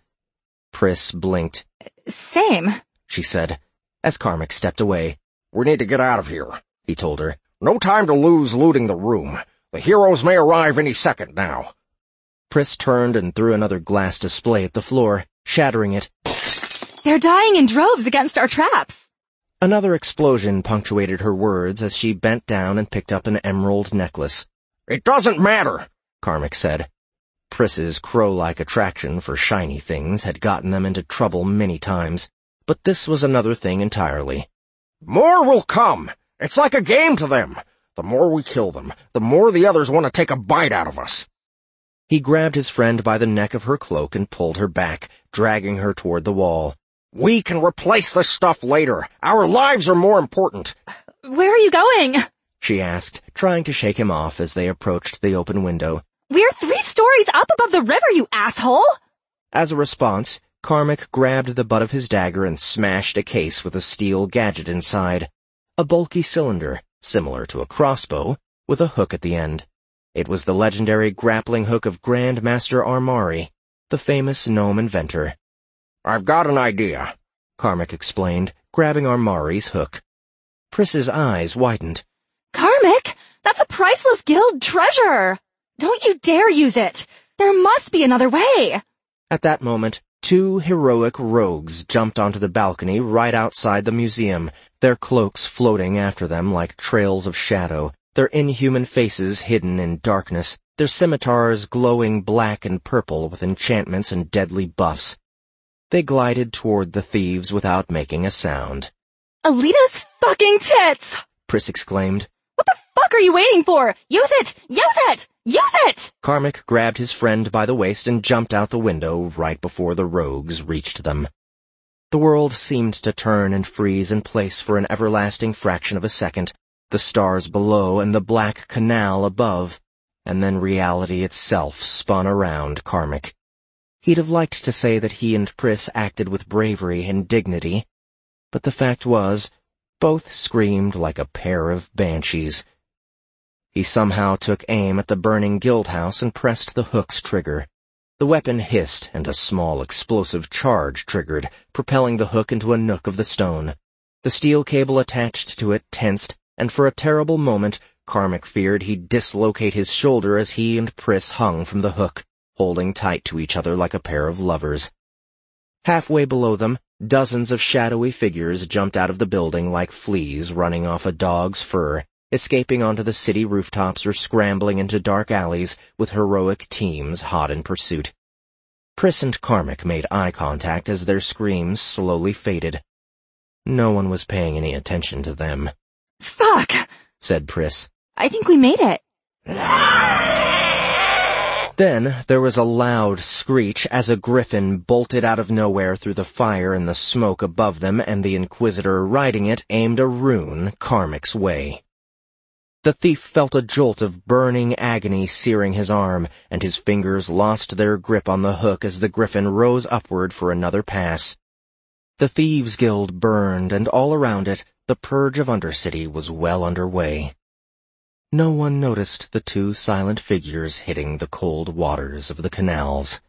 Pris blinked. Same, she said, as Carmack stepped away. "We need to get out of here," he told her. "No time to lose looting the room. The heroes may arrive any second now." Pris turned and threw another glass display at the floor, shattering it. They're dying in droves against our traps. Another explosion punctuated her words as she bent down and picked up an emerald necklace. "It doesn't matter," Carmack said. Pris's crow-like attraction for shiny things had gotten them into trouble many times, but this was another thing entirely. "More will come. It's like a game to them. The more we kill them, the more the others want to take a bite out of us." He grabbed his friend by the neck of her cloak and pulled her back, dragging her toward the wall. "We can replace this stuff later. Our lives are more important." Where are you going? she asked, trying to shake him off as they approached the open window. We're 3 stories up above the river, you asshole! As a response, Carmack grabbed the butt of his dagger and smashed a case with a steel gadget inside. A bulky cylinder, similar to a crossbow, with a hook at the end. It was the legendary grappling hook of Grand Master Armari, the famous gnome inventor. "I've got an idea," Carmack explained, grabbing Armari's hook. Pris's eyes widened. Carmack, that's a priceless guild treasure! Don't you dare use it! There must be another way! At that moment, 2 heroic rogues jumped onto the balcony right outside the museum, their cloaks floating after them like trails of shadow, their inhuman faces hidden in darkness, their scimitars glowing black and purple with enchantments and deadly buffs. They glided toward the thieves without making a sound. Alita's fucking tits! Pris exclaimed. What the fuck are you waiting for? Use it! Use it! Use it! Carmack grabbed his friend by the waist and jumped out the window right before the rogues reached them. The world seemed to turn and freeze in place for an everlasting fraction of a second, the stars below and the black canal above, and then reality itself spun around Carmack. He'd have liked to say that he and Pris acted with bravery and dignity, but the fact was, both screamed like a pair of banshees. He somehow took aim at the burning guild house and pressed the hook's trigger. The weapon hissed and a small explosive charge triggered, propelling the hook into a nook of the stone. The steel cable attached to it tensed, and for a terrible moment, Carmack feared he'd dislocate his shoulder as he and Pris hung from the hook, holding tight to each other like a pair of lovers. Halfway below them, dozens of shadowy figures jumped out of the building like fleas running off a dog's fur, escaping onto the city rooftops or scrambling into dark alleys with heroic teams hot in pursuit. Pris and Carmack made eye contact as their screams slowly faded. No one was paying any attention to them. Fuck, said Pris. I think we made it. Then there was a loud screech as a griffin bolted out of nowhere through the fire and the smoke above them, and the Inquisitor riding it aimed a rune Carmack's way. The thief felt a jolt of burning agony searing his arm, and his fingers lost their grip on the hook as the griffin rose upward for another pass. The Thieves' Guild burned, and all around it, the purge of Undercity was well underway. No one noticed the two silent figures hitting the cold waters of the canals.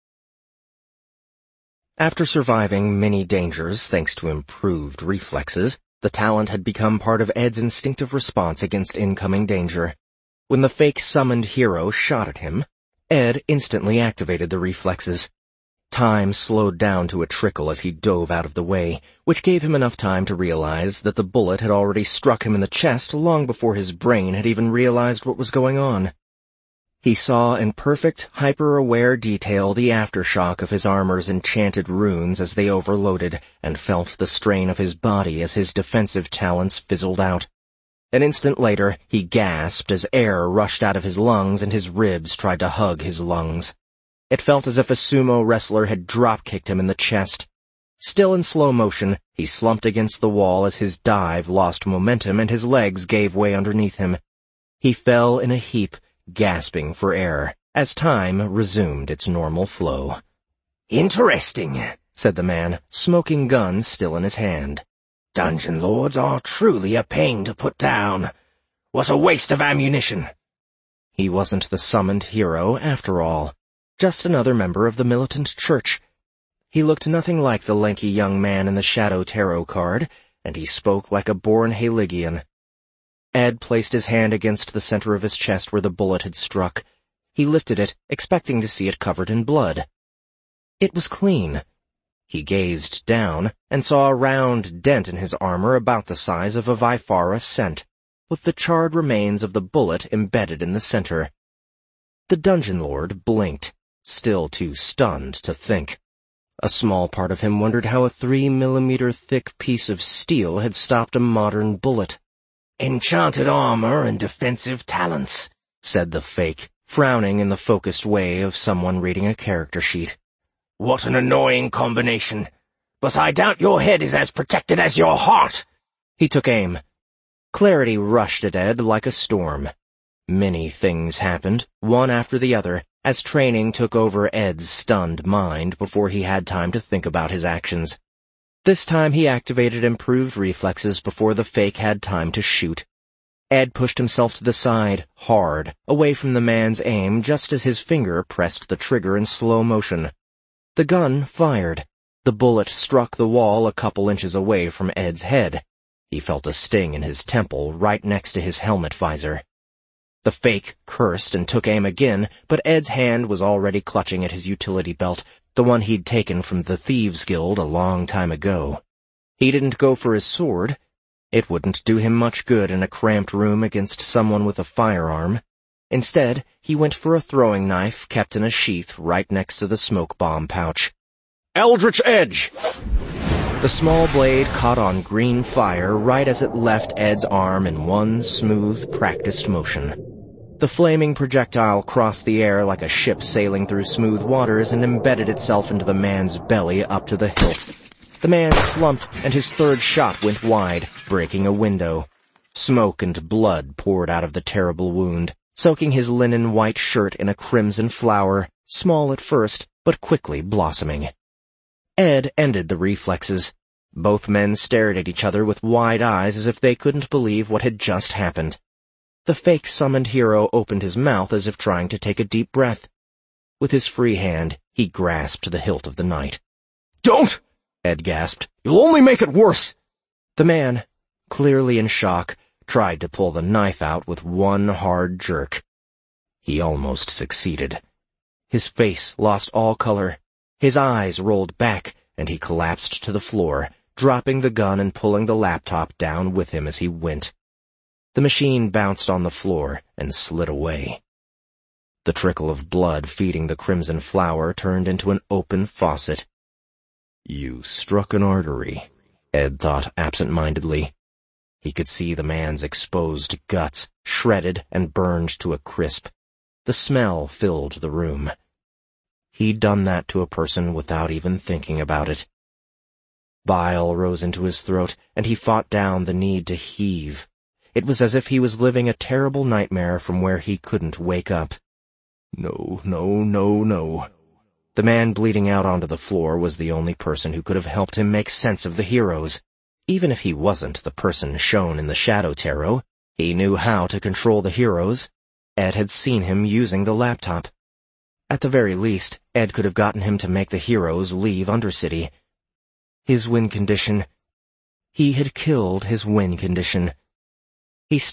After surviving many dangers thanks to improved reflexes, the talent had become part of Ed's instinctive response against incoming danger. When the fake summoned hero shot at him, Ed instantly activated the reflexes. Time slowed down to a trickle as he dove out of the way, which gave him enough time to realize that the bullet had already struck him in the chest long before his brain had even realized what was going on. He saw in perfect, hyper-aware detail the aftershock of his armor's enchanted runes as they overloaded, and felt the strain of his body as his defensive talents fizzled out. An instant later, he gasped as air rushed out of his lungs and his ribs tried to hug his lungs. It felt as if a sumo wrestler had drop-kicked him in the chest. Still in slow motion, he slumped against the wall as his dive lost momentum and his legs gave way underneath him. He fell in a heap, gasping for air, as time resumed its normal flow. "Interesting," said the man, smoking gun still in his hand. "Dungeon lords are truly a pain to put down. What a waste of ammunition." He wasn't the summoned hero, after all. Just another member of the militant church. He looked nothing like the lanky young man in the Shadow Tarot card, and he spoke like a born Haligian. Ed placed his hand against the center of his chest where the bullet had struck. He lifted it, expecting to see it covered in blood. It was clean. He gazed down and saw a round dent in his armor about the size of a Vifara cent, with the charred remains of the bullet embedded in the center. The dungeon lord blinked, still too stunned to think. A small part of him wondered how a 3mm thick piece of steel had stopped a modern bullet. "Enchanted armor and defensive talents," said the fake, frowning in the focused way of someone reading a character sheet. "What an annoying combination. But I doubt your head is as protected as your heart." He took aim. Clarity rushed at Ed like a storm. Many things happened, one after the other, as training took over Ed's stunned mind before he had time to think about his actions. This time he activated improved reflexes before the fake had time to shoot. Ed pushed himself to the side, hard, away from the man's aim just as his finger pressed the trigger in slow motion. The gun fired. The bullet struck the wall a couple inches away from Ed's head. He felt a sting in his temple right next to his helmet visor. The fake cursed and took aim again, but Ed's hand was already clutching at his utility belt, the one he'd taken from the Thieves' Guild a long time ago. He didn't go for his sword. It wouldn't do him much good in a cramped room against someone with a firearm. Instead, he went for a throwing knife kept in a sheath right next to the smoke bomb pouch. Eldritch Edge! The small blade caught on green fire right as it left Ed's arm in one smooth, practiced motion. The flaming projectile crossed the air like a ship sailing through smooth waters and embedded itself into the man's belly up to the hilt. The man slumped, and his third shot went wide, breaking a window. Smoke and blood poured out of the terrible wound, soaking his linen white shirt in a crimson flower, small at first, but quickly blossoming. Ed ended the reflexes. Both men stared at each other with wide eyes as if they couldn't believe what had just happened. The fake summoned hero opened his mouth as if trying to take a deep breath. With his free hand, he grasped the hilt of the knight. "Don't!" Ed gasped. "You'll only make it worse." The man, clearly in shock, tried to pull the knife out with one hard jerk. He almost succeeded. His face lost all color. His eyes rolled back, and he collapsed to the floor, dropping the gun and pulling the laptop down with him as he went. The machine bounced on the floor and slid away. The trickle of blood feeding the crimson flower turned into an open faucet. You struck an artery, Ed thought absent-mindedly. He could see the man's exposed guts, shredded and burned to a crisp. The smell filled the room. He'd done that to a person without even thinking about it. Bile rose into his throat, and he fought down the need to heave. It was as if he was living a terrible nightmare from where he couldn't wake up. No. The man bleeding out onto the floor was the only person who could have helped him make sense of the heroes. Even if he wasn't the person shown in the Shadow Tarot, he knew how to control the heroes. Ed had seen him using the laptop. At the very least, Ed could have gotten him to make the heroes leave Undercity. His win condition. He had killed his win condition.